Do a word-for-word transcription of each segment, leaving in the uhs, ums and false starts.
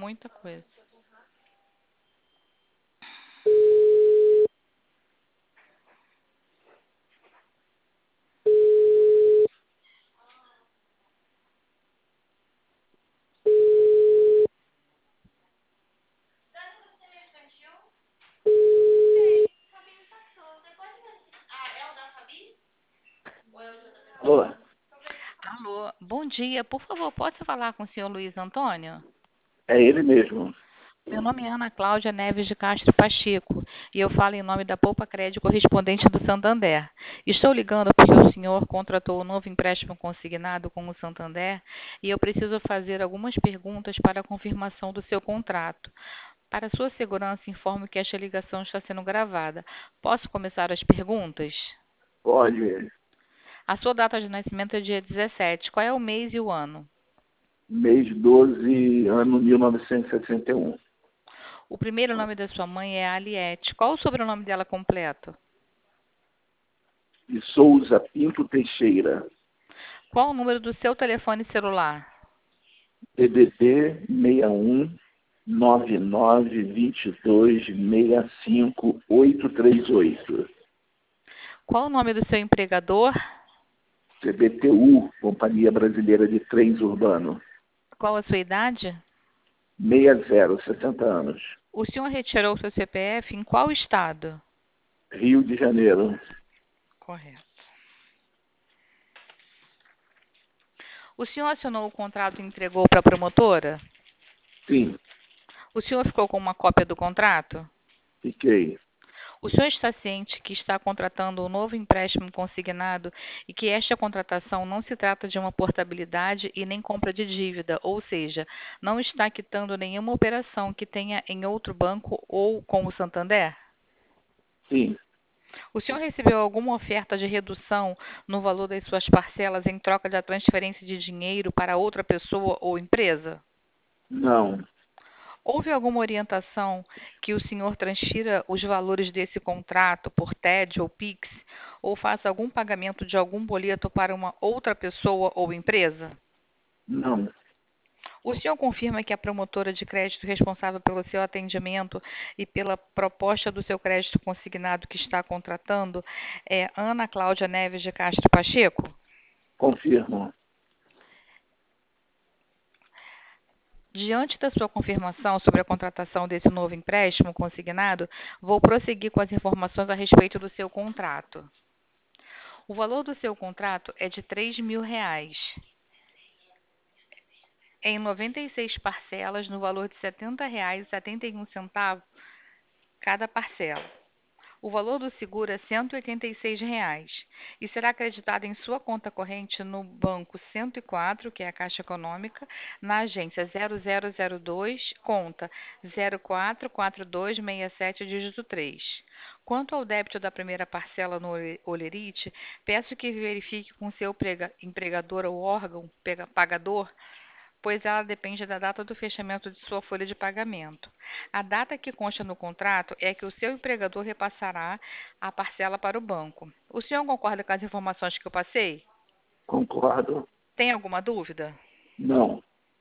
muita coisa. Alô? Alô, bom dia. Por favor, posso falar com o senhor Luiz Antônio? É ele mesmo. Meu nome é Ana Cláudia Neves de Castro Pacheco e eu falo em nome da Poupa Crédito correspondente do Santander. Estou ligando porque o senhor contratou um novo empréstimo consignado com o Santander e eu preciso fazer algumas perguntas para a confirmação do seu contrato. Para sua segurança, informo que esta ligação está sendo gravada. Posso começar as perguntas? Pode, A sua data de nascimento é dia dezessete. Qual é o mês e o ano? mês doze, ano mil novecentos e sessenta e um. O primeiro nome da sua mãe é Aliette. Qual o sobrenome dela completo? De Souza Pinto Teixeira, Qual o número do seu telefone celular? D D D seis um nove nove dois dois seis cinco oito três oito. Qual o nome do seu empregador? C B T U, Companhia Brasileira de Trens Urbano. Qual a sua idade? sessenta, sessenta anos. O senhor retirou seu C P F em qual estado? Rio de Janeiro. Correto. O senhor assinou o contrato e entregou para a promotora? Sim, O senhor ficou com uma cópia do contrato? fiquei. O senhor está ciente que está contratando um novo empréstimo consignado e que esta contratação não se trata de uma portabilidade e nem compra de dívida, ou seja, não está quitando nenhuma operação que tenha em outro banco ou com o Santander? Sim, O senhor recebeu alguma oferta de redução no valor das suas parcelas em troca da transferência de dinheiro para outra pessoa ou empresa? não, Houve alguma orientação que o senhor transfira os valores desse contrato por T E D ou Pix ou faça algum pagamento de algum boleto para uma outra pessoa ou empresa? não. O senhor confirma que a promotora de crédito responsável pelo seu atendimento e pela proposta do seu crédito consignado que está contratando é Ana Cláudia Neves de Castro Pacheco? Confirmo. Diante da sua confirmação sobre a contratação desse novo empréstimo consignado, vou prosseguir com as informações a respeito do seu contrato. O valor do seu contrato é de três mil reais, em noventa e seis parcelas, no valor de setenta reais e setenta e um centavos cada parcela. O valor do seguro é cento e oitenta e seis reais e será acreditado em sua conta corrente no Banco cento e quatro, que é a Caixa Econômica, na agência zero zero zero dois, conta zero quatro quatro dois seis sete, dígito três. Quanto ao débito da primeira parcela no Olerite, peço que verifique com seu prega- empregador ou órgão pega- pagador, pois ela depende da data do fechamento de sua folha de pagamento. A data que consta no contrato é que o seu empregador repassará a parcela para o banco. O senhor concorda com as informações que eu passei? Concordo. Tem alguma dúvida? Não.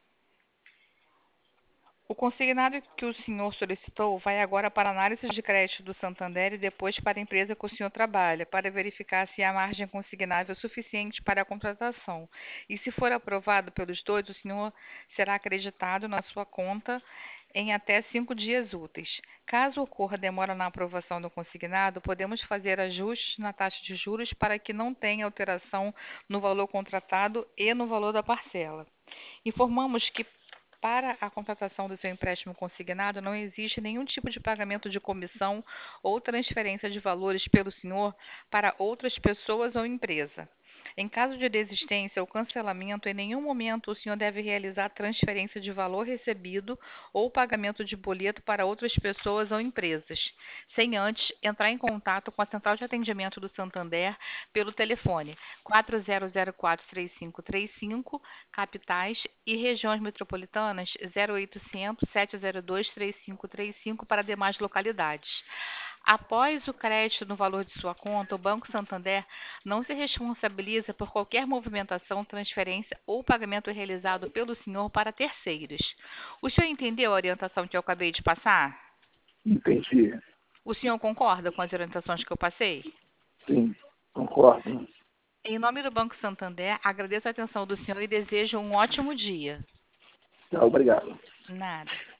O consignado que o senhor solicitou vai agora para a análise de crédito do Santander e depois para a empresa que o senhor trabalha, para verificar se há margem consignável suficiente para a contratação. E se for aprovado pelos dois, o senhor será acreditado na sua conta em até cinco dias úteis. Caso ocorra demora na aprovação do consignado, podemos fazer ajustes na taxa de juros para que não tenha alteração no valor contratado e no valor da parcela. Informamos que para a contratação do seu empréstimo consignado, não existe nenhum tipo de pagamento de comissão ou transferência de valores pelo senhor para outras pessoas ou empresa. Em caso de desistência ou cancelamento, em nenhum momento o senhor deve realizar transferência de valor recebido ou pagamento de boleto para outras pessoas ou empresas, sem antes entrar em contato com a Central de Atendimento do Santander pelo telefone quatro zero zero quatro, três cinco três cinco, capitais, e regiões metropolitanas zero oitocentos, sete zero dois, três cinco três cinco para demais localidades. Após o crédito no valor de sua conta, o Banco Santander não se responsabiliza por qualquer movimentação, transferência ou pagamento realizado pelo senhor para terceiros. O senhor entendeu a orientação que eu acabei de passar? Entendi. O senhor concorda com as orientações que eu passei? Sim, concordo. Em nome do Banco Santander, agradeço a atenção do senhor e desejo um ótimo dia. Tá, obrigado. Nada.